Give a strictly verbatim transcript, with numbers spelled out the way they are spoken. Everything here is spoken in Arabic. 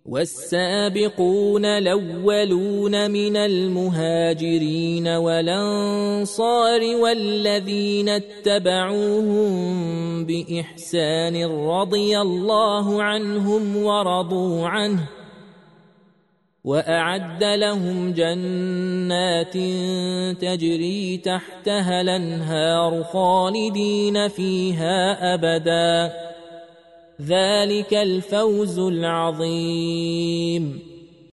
والسابقون الأولون من المهاجرين والأنصار والذين اتبعوهم بإحسان رضي الله عنهم ورضوا عنه وأعد لهم جنات تجري تحتها الأنهار خالدين فيها أبدا ذلك الفوز العظيم.